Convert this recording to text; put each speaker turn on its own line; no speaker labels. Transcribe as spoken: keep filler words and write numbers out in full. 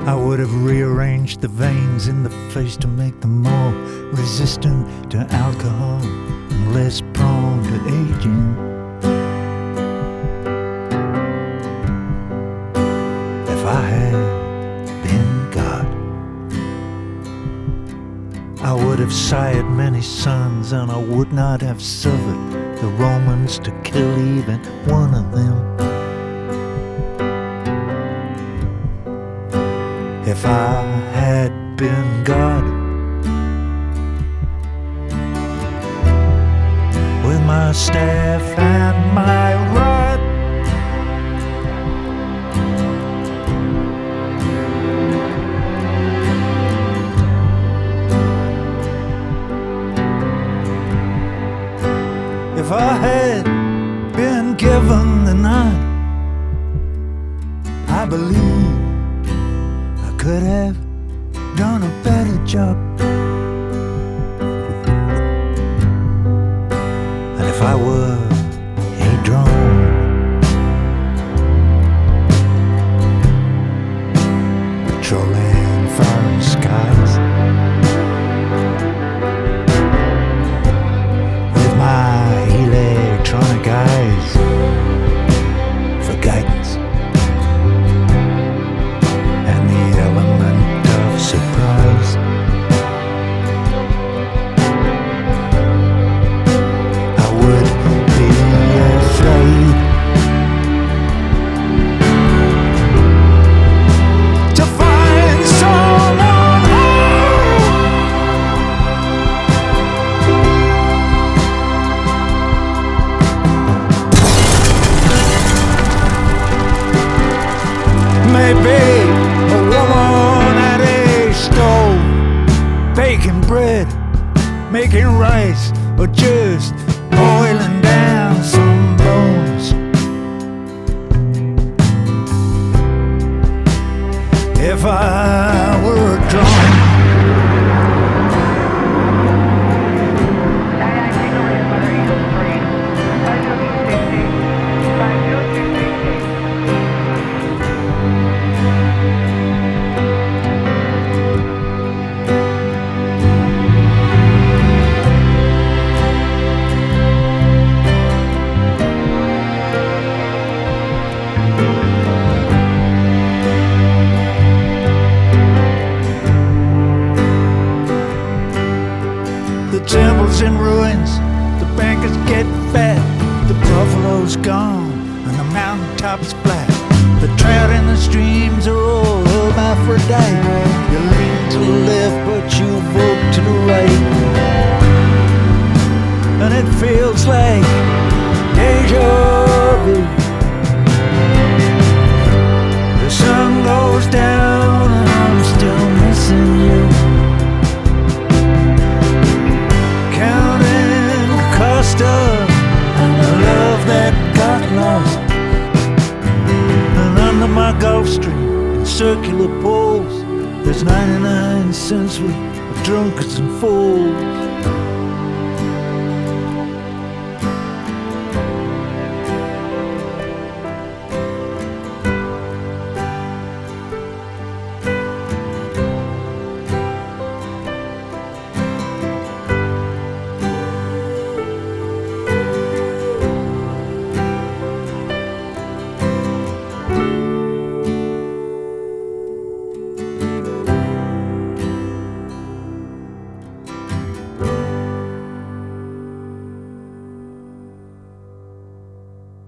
I would have rearranged the veins in the face to make them more resistant to alcohol and less prone to aging. If I had been God, I would have sired many sons, and I would not have suffered the Romans to kill even one of them. If I had been God, with my staff and my rod, if I had been given the nod, I believe could have done a better job. And if I were a drone, patrolling foreign skies, with my electronic eyes for guidance, surprise, I would be afraid to find someone else. Maybe a woman at a stove, baking bread, making rice, or just boiling down some bones. If I were a drone, temples in ruins, the bankers get fat, the buffalo's gone, and the mountaintop's flat. The trout in the streams are all hermaphrodite. You lean to the left, but you vote to the right, and it feels like deja vu. The sun goes down, and I'm still missing you. Of love that got lost, and under my Gulf Stream in circular poles, there's ninety-nine cents worth of drunkards and fools.